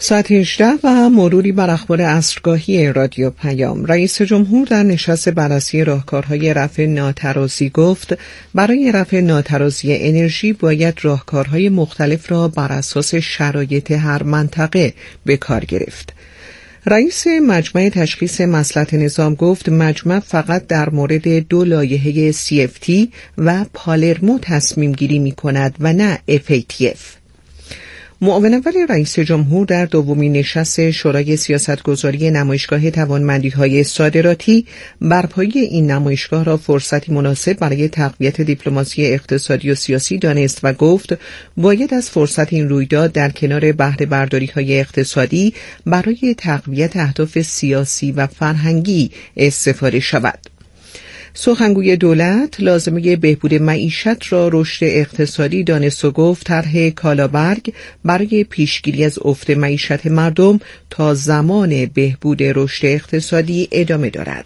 ساعت 18 و مروری بر اخبار عصرگاهی رادیو پیام. رئیس جمهور در نشست بررسی راهکارهای رفع ناترازی گفت برای رفع ناترازی انرژی باید راهکارهای مختلف را بر اساس شرایط هر منطقه به کار گرفت. رئیس مجمع تشخیص مصلحت نظام گفت مجمع فقط در مورد 2 لایحه CFT و پالرمو تصمیم گیری می کند و نه FATF. معاون اول رئیس جمهور در دومین نشست شورای سیاستگذاری نمایشگاه توانمندی‌های صادراتی برپایی این نمایشگاه را فرصتی مناسب برای تقویت دیپلماسی اقتصادی و سیاسی دانست و گفت باید از فرصت این رویداد در کنار بهره برداری‌های اقتصادی برای تقویت اهداف سیاسی و فرهنگی استفاده شود. سخنگوی دولت لازمه بهبود معیشت را رشد اقتصادی دانست و گفت طرح کالابرگ برای پیشگیری از افت معیشت مردم تا زمان بهبود رشد اقتصادی ادامه دارد.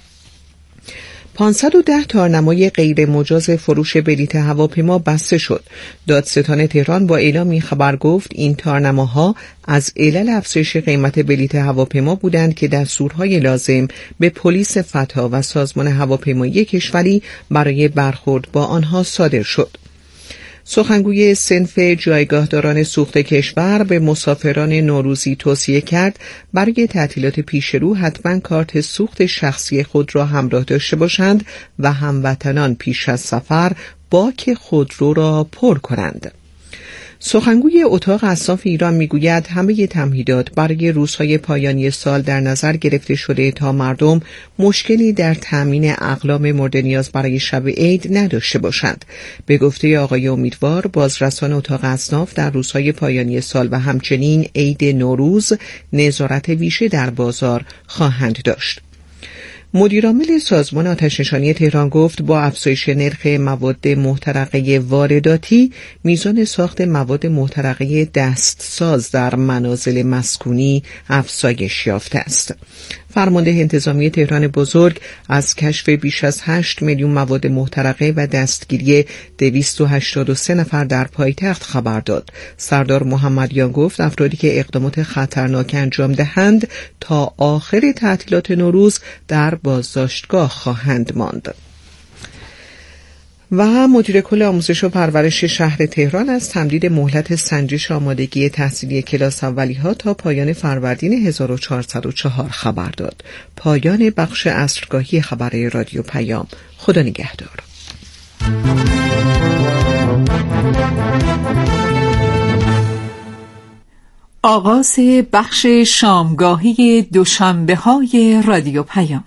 510 تارنمای غیر مجاز فروش بلیط هواپیما بسته شد. دادستان تهران با اعلام این خبر گفت این تارنماها از علل افزایش قیمت بلیط هواپیما بودند که دستورهای لازم به پلیس فتا و سازمان هواپیمایی کشوری برای برخورد با آنها صادر شد. سخنگوی صنف جایگاهداران سوخت کشور به مسافران نوروزی توصیه کرد برای تعطیلات پیش رو حتما کارت سوخت شخصی خود را همراه داشته باشند و هموطنان پیش از سفر باک خودرو را پر کنند. سخنگوی اتاق اصناف ایران میگوید همه تمهیدات برای روزهای پایانی سال در نظر گرفته شده تا مردم مشکلی در تامین اقلام مورد نیاز برای شب عید نداشته باشند. به گفته آقای امیدوار بازرسان اتاق اصناف در روزهای پایانی سال و همچنین عید نوروز نظارت ویژه در بازار خواهند داشت. مدیرعامل سازمان آتش‌نشانی تهران گفت با افزایش نرخ مواد محترقه وارداتی میزان ساخت مواد محترقه دستساز در منازل مسکونی افزایش یافته است. فرمانده انتظامی تهران بزرگ از کشف بیش از 8 میلیون مواد محترقه و دستگیری 283 نفر در پایتخت خبر داد. سردار محمدیان گفت افرادی که اقدامات خطرناک انجام دهند تا آخر تعطیلات نوروز در بازداشتگاه خواهند ماند. و مدیر کل آموزش و پرورش شهر تهران از تمدید مهلت سنجش آمادگی تحصیلی کلاس اولی‌ها تا پایان فروردین 1404 خبر داد. پایان بخش عصرگاهی خبر رادیو پیام. خدا نگهدار. آغاز بخش شامگاهی دوشنبه‌های رادیو پیام.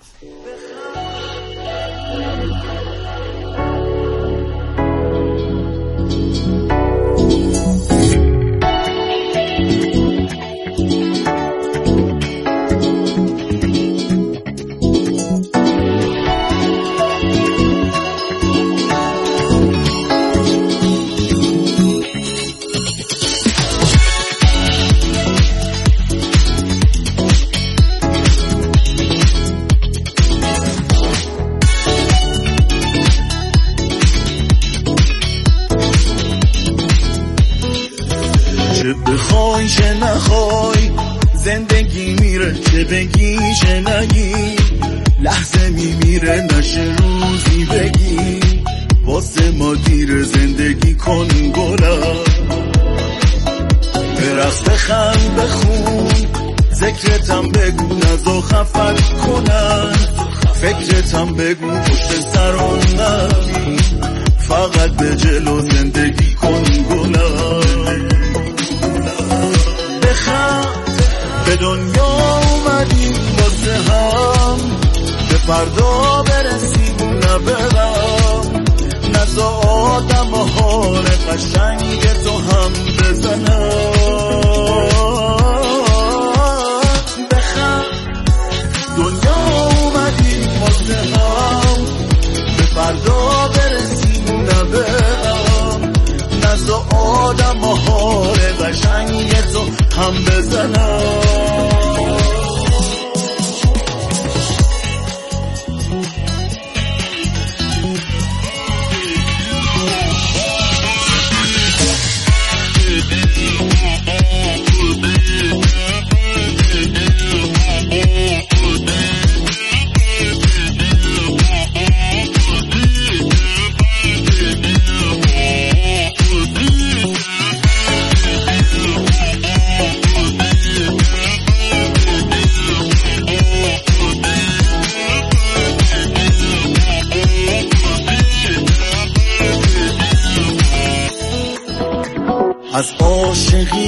چه نخوای زندگی میره، چه بگی چه نگی لحظه میمیره، نشه روزی بگی واسه ما دیر، زندگی کن گلم برقص بخند بخون، ذکرتم بگو نزا خفت کنن، فکرتم بگو پشت سران نبین، فقط به جلو زندگی کن گلم به دنیا اومدیم واسه هم، به فردا برسیم نه برم، نزا آدم و حال قشنگ تو هم بزنم، بخند دنیا اومدیم واسه هم، به فردا برسیم نه برم، نزا آدم و حال قشنگ تو هم بزنم.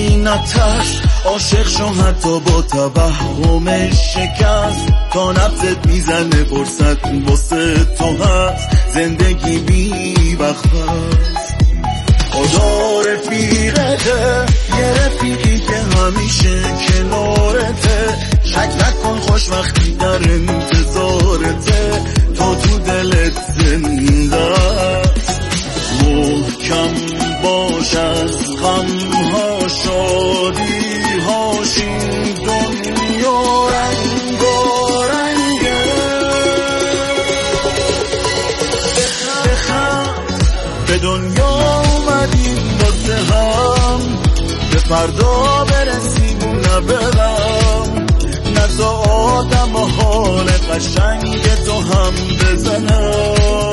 نترس، عاشق شو حتی با توهم شکست، تا نفست میزنه فرصت واسه تو هست، زندگی بی وقت هست. خدا رفیقته، یه رفیقی که همیشه کنارته، شک نکن خوش وقتی در انتظارته، تا تو دلت زنده است. محکم باش از غمها شادی هاش، این دنیا رنگارنگه. به دنیا اومدیم واسه هم، به فردا برسیم و نبرم، نزا آدم و حال قشنگ تو هم بزنم.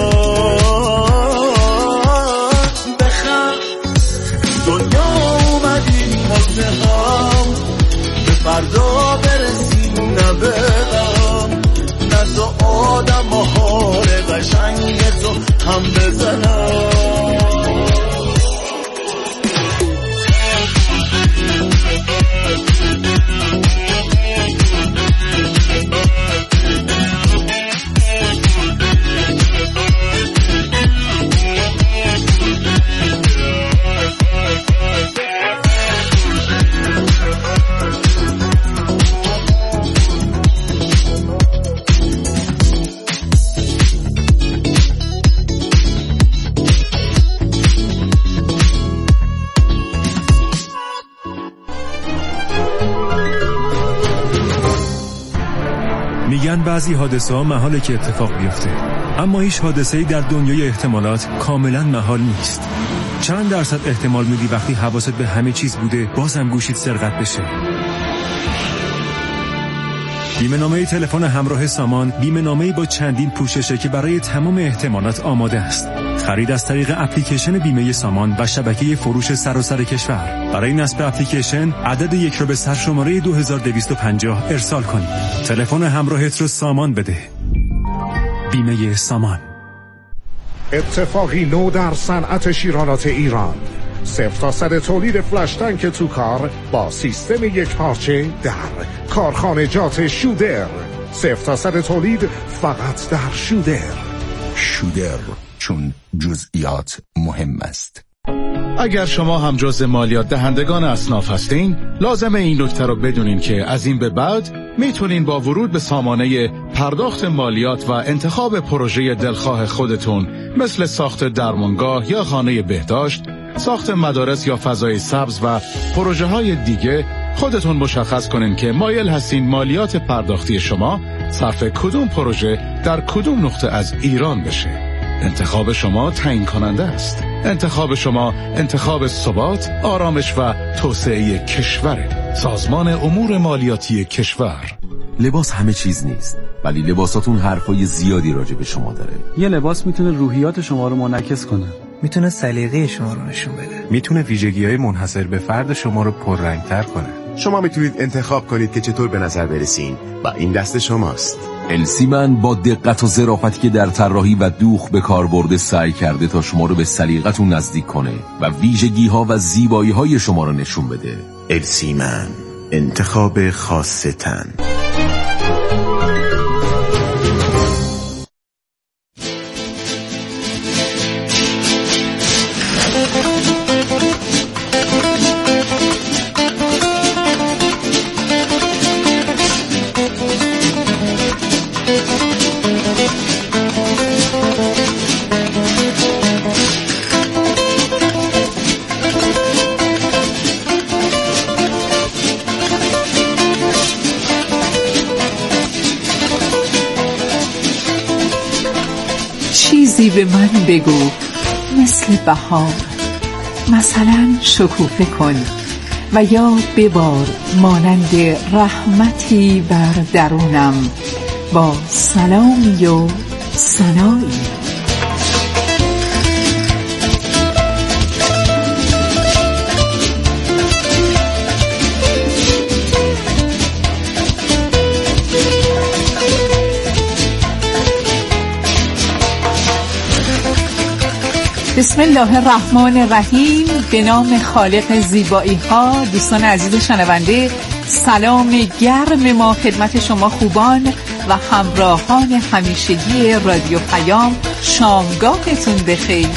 دنیا اومدیم واسه هم، به فردا برسیم و نبرم، نزا آدم و حال قشنگ تو هم بزنم. میگن بعضی حادثه ها محاله که اتفاق بیفته، اما هیچ حادثه‌ای در دنیای احتمالات کاملا محال نیست. چند درصد احتمال میدی وقتی حواست به همه چیز بوده بازم گوشیت سرقت بشه؟ بیمه‌نامه تلفن همراه سامان بیمه‌نامه‌ای با چندین پوششه که برای تمام احتمالات آماده است. خرید از طریق اپلیکیشن بیمه سامان و شبکه فروش سراسر کشور. برای نصب اپلیکیشن عدد 1 را به سرشماره 2250 ارسال کنید. تلفن همراهت رو سامان بده. بیمه سامان. اتفاقی نو در صنعت شیرالات ایران. 0 تا 100 تولید فلش تانک تو کار با سیستم یک پارچه در کارخانجات شودر. 0 تا 100 تولید فقط در شودر. شودر، چون جزئیات مهم است. اگر شما هم جزء مالیات دهندگان اصناف هستین، لازمه این نکته رو بدونین که از این به بعد میتونین با ورود به سامانه پرداخت مالیات و انتخاب پروژه دلخواه خودتون مثل ساخت درمانگاه یا خانه بهداشت، ساخت مدارس یا فضای سبز و پروژه های دیگه خودتون مشخص کنین که مایل هستین مالیات پرداختی شما صرف کدوم پروژه در کدوم نقطه از ایران بشه. انتخاب شما تعیین کننده است. انتخاب شما انتخاب ثبات، آرامش و توسعه کشور. سازمان امور مالیاتی کشور. لباس همه چیز نیست، ولی لباساتون حرفای زیادی راجع به شما داره. یه لباس میتونه روحیات شما رو منعکس کنه، میتونه سلیقه شما رو نشون بده، میتونه ویژگی‌های منحصر به فرد شما رو پررنگ‌تر کنه. شما میتونید انتخاب کنید که چطور به نظر برسین و این دست شماست. السیمن با دقت و ظرافتی که در طراحی و دوخ به کار برده سعی کرده تا شما رو به سلیقتون نزدیک کنه و ویژگی‌ها و زیبایی‌های شما رو نشون بده. السیمن، انتخاب خاص تن. چیزی به من بگو مثل بهار، مثلا شکوفه کن و یا ببار مانند رحمتی بر درونم با سلامی و ثنایی. بسم الله الرحمن الرحیم. به نام خالق زیبایی ها. دوستان عزیز شنونده، سلام گرم ما خدمت شما خوبان و همراهان همیشگی رادیو پیام. شامگاهتون بخیر.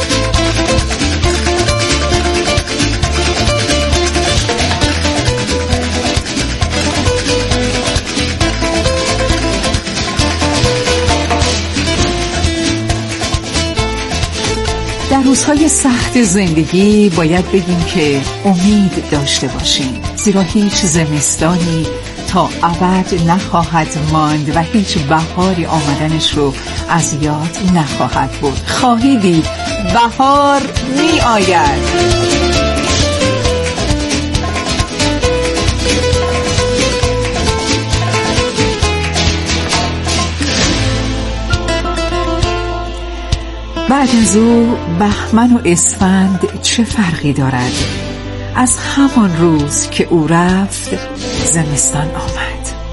در روزهای سخت زندگی باید بگیم که امید داشته باشیم، زیرا هیچ زمستانی تا ابد نخواهد ماند و هیچ بهاری آمدنش رو از یاد نخواهد بود. خواهی دید بهار می آید. بعد از او بهمن و اسفند چه فرقی دارد؟ از همان روز که او رفت زمستان آمد.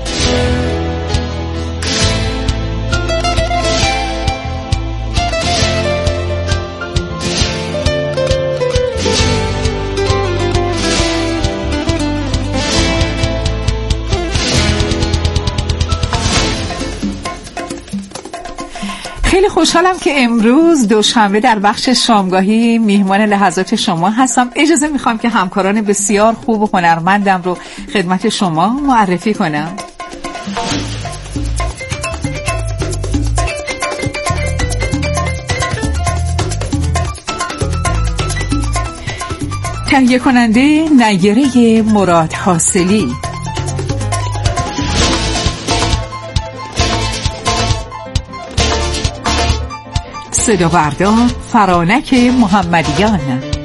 خیلی خوشحالم که امروز دوشنبه در بخش شامگاهی میهمان لحظات شما هستم. اجازه میخوام که همکاران بسیار خوب و هنرمندم رو خدمت شما معرفی کنم. تهیه کننده نیره مراد حاصلی، صدا بردار فرانک محمدیان،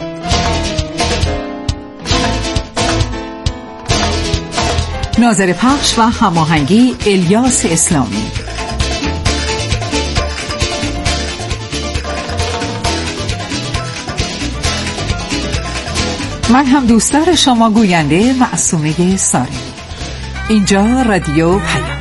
ناظر پخش و هماهنگی الیاس اسلامی. من هم دوستدار شما گوینده معصومه ساری. اینجا رادیو پیام.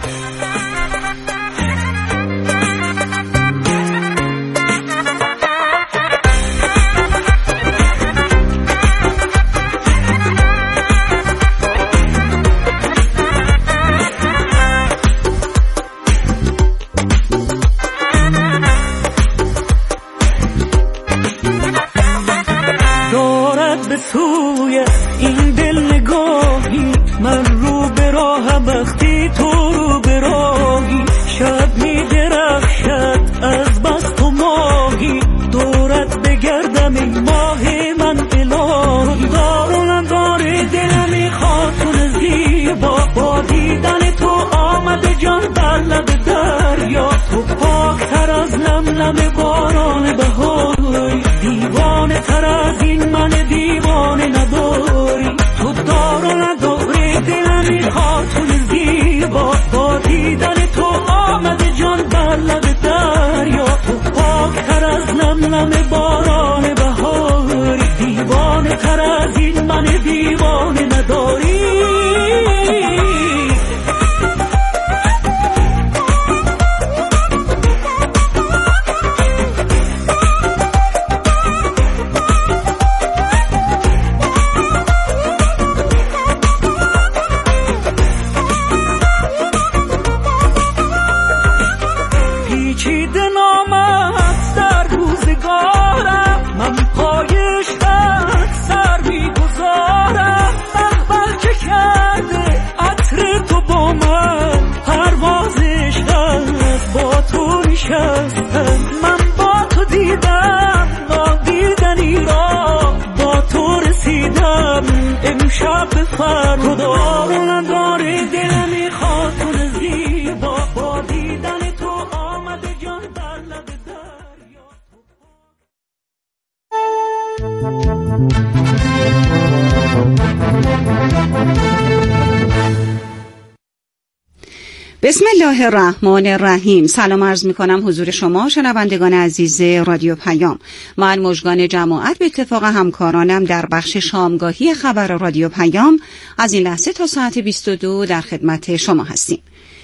بسم الله الرحمن الرحیم. سلام عرض می کنم حضور شما شنوندگان عزیز رادیو پیام. من مژگان جماعت به اتفاق همکارانم در بخش شامگاهی خبر رادیو پیام از این لحظه تا ساعت 22 در خدمت شما هستیم.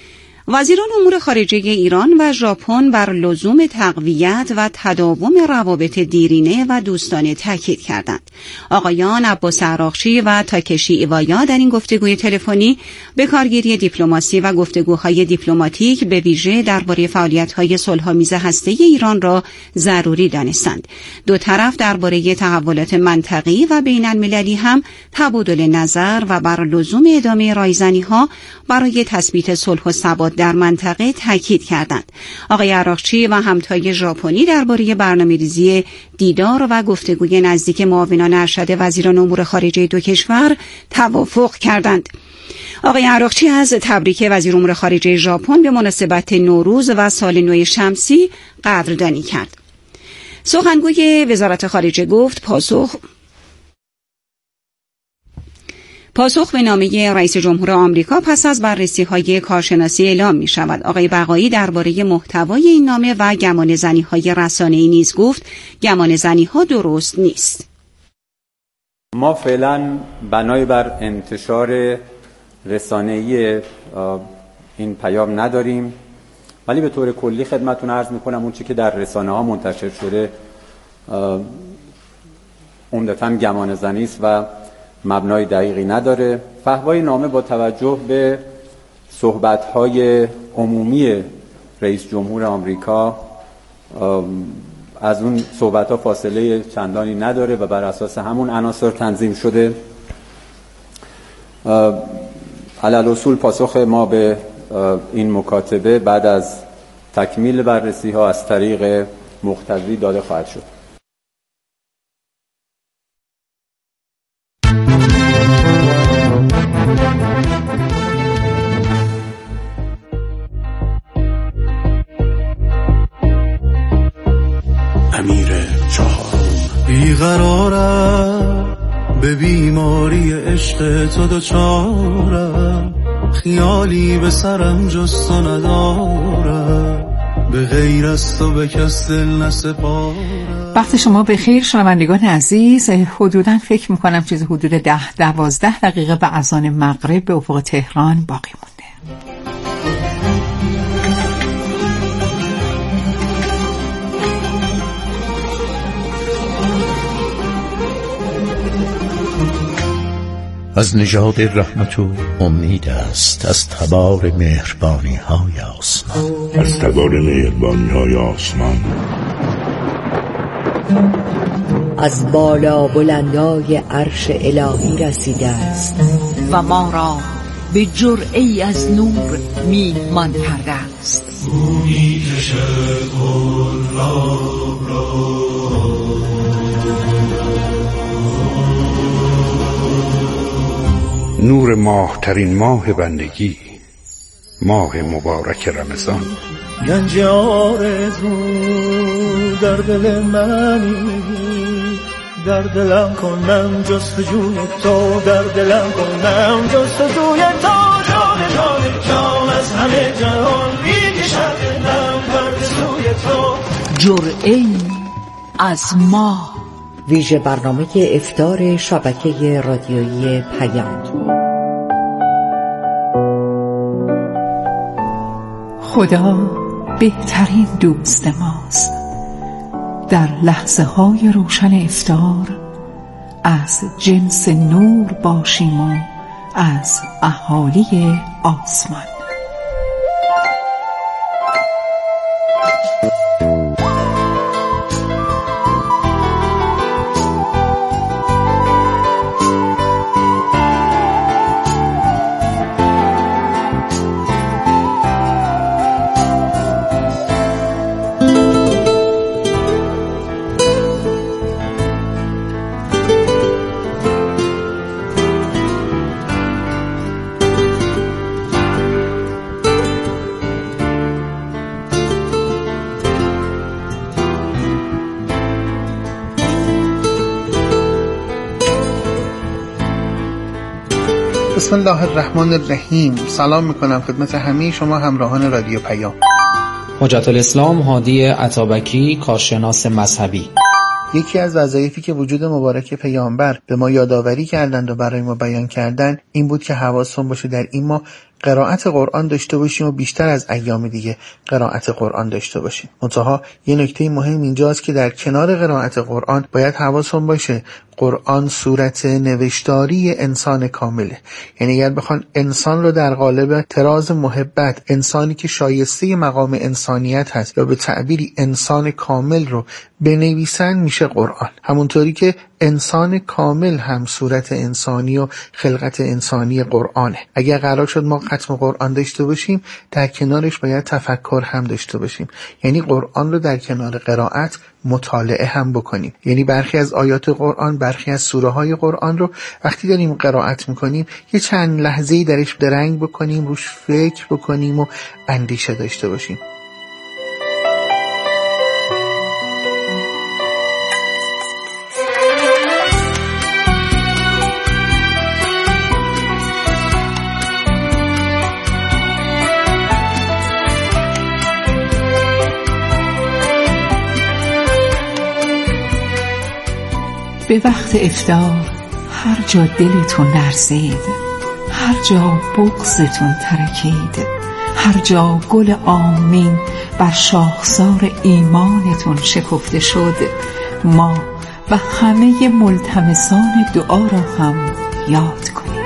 وزیران امور خارجه ایران و ژاپن بر لزوم تقویت و تداوم روابط دیرینه و دوستانه تاکید کردند. آقایان عباس عراقچی و تاکشی ایوایا در این گفتگوی تلفنی به کارگیری دیپلماسی و گفتگوهای دیپلماتیک به ویژه درباره فعالیت‌های صلح‌آمیز هسته‌ای ایران را ضروری دانستند. دو طرف درباره تحولات منطقی و بین‌المللی هم تبادل نظر و بر لزوم ادامه رایزنی‌ها برای تثبیت صلح و ثبات در منطقه تاکید کردند. آقای عراقچی و همتای ژاپنی درباره برنامه‌ریزی دیدار و گفتگوی نزدیک معاونان ارشد وزیران امور خارجه دو کشور توافق کردند. آقای عراقچی از تبریک وزیر امور خارجه ژاپن به مناسبت نوروز و سال نو شمسی قدردانی کرد. سخنگوی وزارت خارجه گفت پاسخ به نامه رئیس جمهور آمریکا پس از بررسی‌های کارشناسی اعلام می‌شود. آقای بقایی درباره محتوای این نامه و گمانه‌زنی‌های رسانه‌ای نیز گفت گمانه‌زنی‌ها درست نیست. ما فعلا بنای بر انتشار رسانه‌ای این پیام نداریم، ولی به طور کلی خدمتتون عرض می‌کنم اون چیزی که در رسانه‌ها منتشر شده عمدتاً گمانه‌زنی است و مبنای دقیقی نداره. فحوای نامه با توجه به صحبت‌های عمومی رئیس جمهور آمریکا از اون صحبت‌ها فاصله چندانی نداره و بر اساس همون عناصر تنظیم شده. علل اصول پاسخ ما به این مکاتبه بعد از تکمیل بررسی‌ها از طریق مقتضی داده خواهد شد. بیقرارم به بیماری عشق تو دوچارم، خیالی به سرم جز تو ندارم، به غیر از تو به کس دل نسپارم. وقت شما بخیر شنوندگان عزیز. حدوداً فکر میکنم چیز حدود 10-12 دقیقه به اذان مغرب به افق تهران باقی مونده. از نژاد رحمت و امید است، از تبار مهربانی های آسمان، از تبار مهربانی های آسمان، از بالا بلندای عرش الهی رسیده است و ما را به جرعه‌ای از نور میهمان کرده است. بویی کشد گلاب را، نور ماه ترین ماه بندگی، ماه مبارک رمضان. گنج آرزو در دل منی، در دلم کنم جستجوی تو، در دلم کنم جستجوی تو، جان جان از همه جهان میکشد دلم بر سوی تو. جرعه‌ای از ماه. ویژه برنامه افطار شبکه رادیویی پیام. خدا بهترین دوست ماست. در لحظه های روشن افطار از جنس نور باشیم و از اهالی آسمان. بسم الله الرحمن الرحیم. سلام میکنم خدمت همه شما همراهان رادیو پیام. حجت الاسلام هادی عطابکی، کارشناس مذهبی. یکی از وظایفی که وجود مبارک پیامبر به ما یادآوری کردند و برای ما بیان کردند این بود که حواسمون باشه در این ماه قرائت قرآن داشته باشیم و بیشتر از ایام دیگه قرائت قرآن داشته باشیم. منتها یه نکته مهم اینجاست که در کنار قرائت قرآن باید حواسون باشه قرآن صورت نوشتاری انسان کامله. یعنی اگر بخوان انسان رو در قالب تراز محبت، انسانی که شایسته مقام انسانیت هست یا به تعبیری انسان کامل رو بنویسن، میشه قرآن. همونطوری که انسان کامل هم صورت انسانی و خلقت انسانی قرآنه. اگر قرار شد ما ختم قرآن داشته باشیم، در کنارش باید تفکر هم داشته باشیم. یعنی قرآن رو در کنار قرائت مطالعه هم بکنیم. یعنی برخی از آیات قرآن، برخی از سوره های قرآن رو وقتی داریم قرائت میکنیم یه چند لحظه‌ای درش درنگ بکنیم، روش فکر بکنیم و اندیشه داشته باشیم. به وقت افطار هر جا دلتون لرزید، هر جا بغضتون ترکید، هر جا گل آمین بر شاخسار ایمانتون شکفته شد، ما و همه ملتمسان دعا را هم یاد کنید.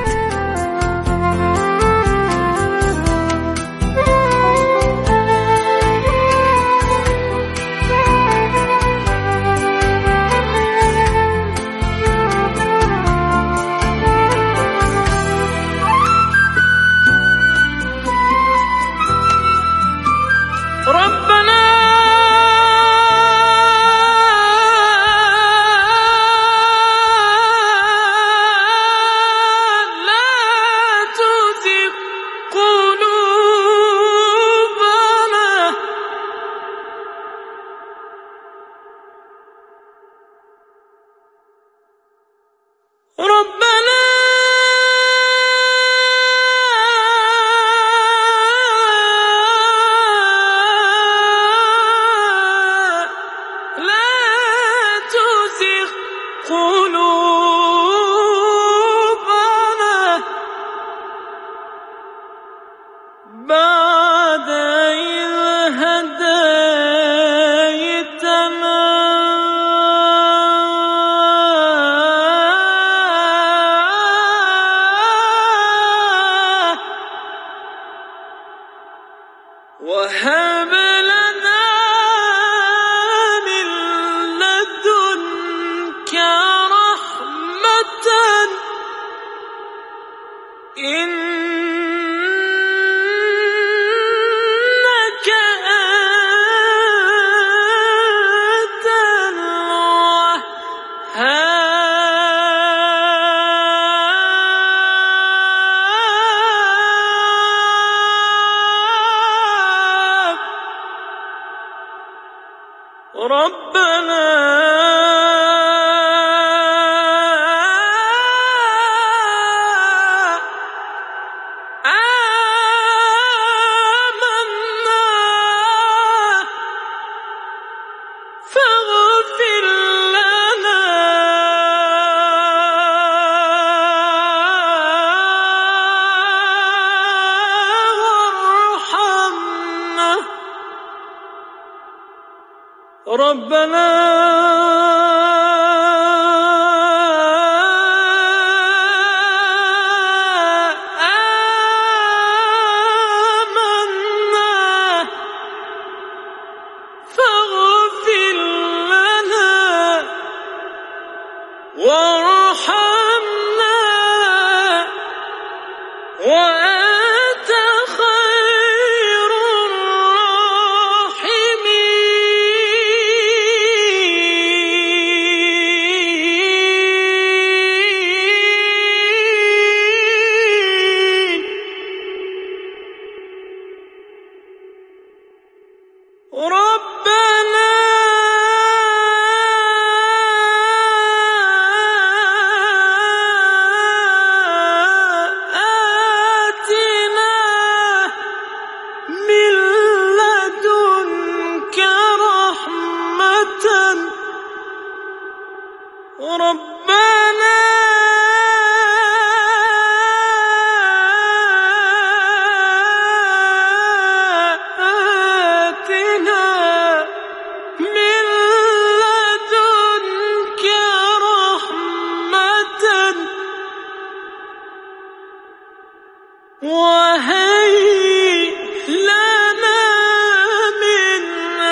وهيئ لنا من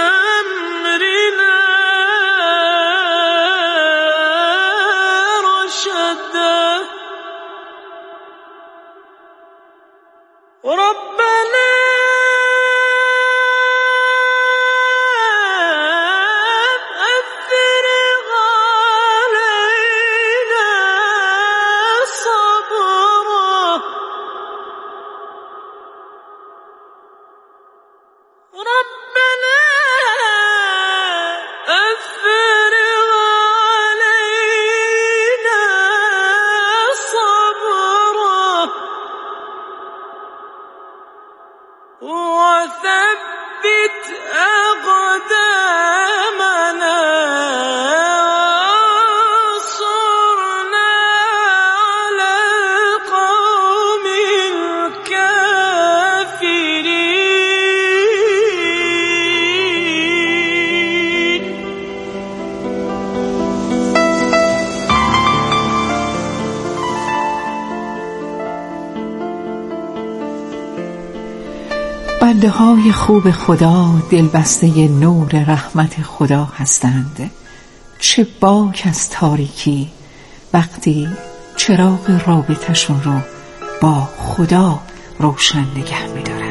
أمرنا رشدا ربنا أفرغ علينا صبرا ربنا أفرغ علينا صبرا وثبت أقدامنا وانصرنا على القوم الكافرين. بنده های خوب خدا دلبسته نور رحمت خدا هستند. چه باک از تاریکی وقتی چراغ رابطشون رو با خدا روشن نگه می‌دارن.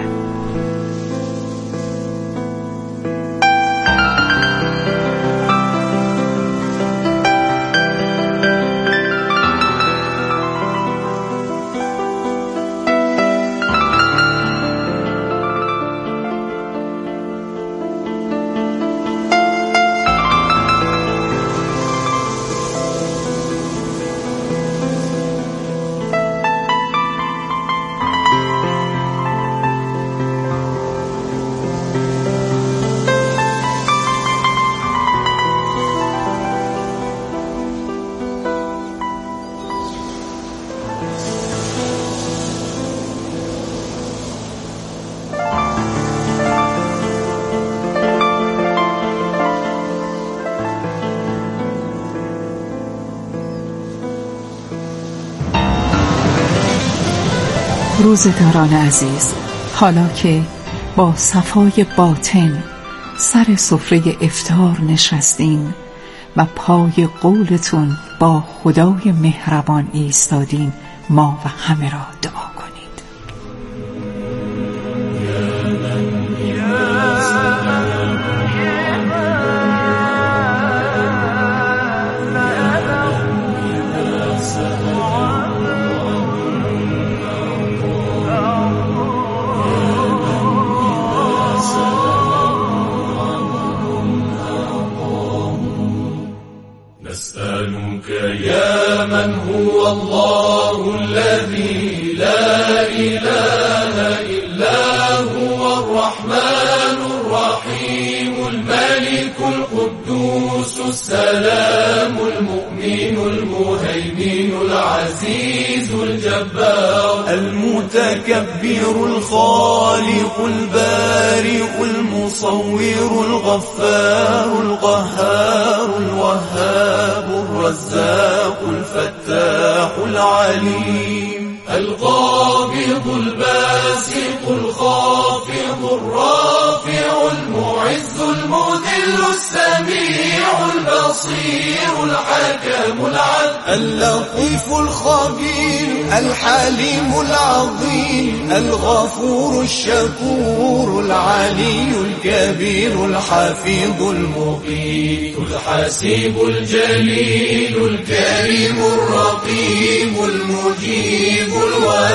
روزداران عزیز، حالا که با صفای باطن سر سفره افطار نشستین و پای قولتون با خدای مهربان ایستادین، ما و همه را دعا کنید. نسألك يا من هو الله الذي لا إله إلا هو الرحمن الرحيم الملك القدوس السلام المؤمن المهيمن العزيز الجبار المتكبر الخالق البارئ المصور الغفار القهار الوهاب الرزاق الفتاح العليم القابض الباسط الخافض الرافع المعز المذل السميع البصير الحكم العدل اللطيف الخبير الحليم العظيم الغفور الشكور العلي الكبير الحفيظ المقيت الحسيب الجليل الكريم الرقيب المجيب